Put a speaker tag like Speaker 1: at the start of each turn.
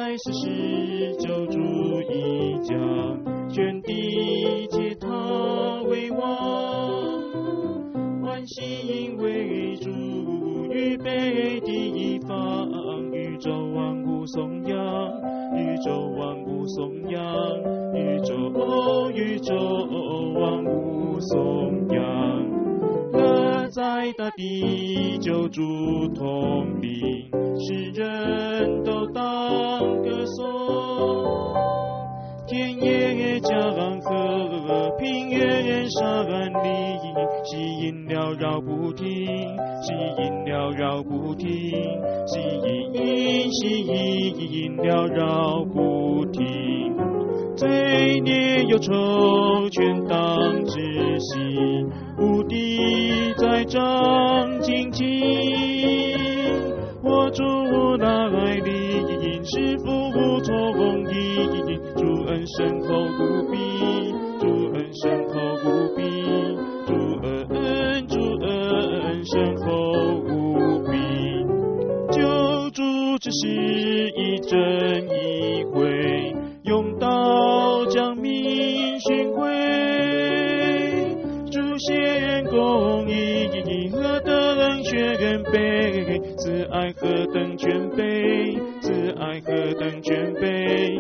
Speaker 1: 在世时救主已将全地借他为王，欢喜因为主预备地方，宇宙万物颂扬，宇宙万物颂扬，宇宙万物颂扬。和在大地救主同领，世人都当歌颂。天野将和平原山里，吸引缭绕不停，吸引缭绕不停，吸引缭绕不停。罪孽忧愁全当窒息，无敌在掌荆棘。我主来临，是服从义，主恩深厚无比，主恩深厚无比，主恩深厚无比。救主只是一真一慧，用刀将民寻回，主显公义，何等全备，慈爱何等全备，慈爱何等全备，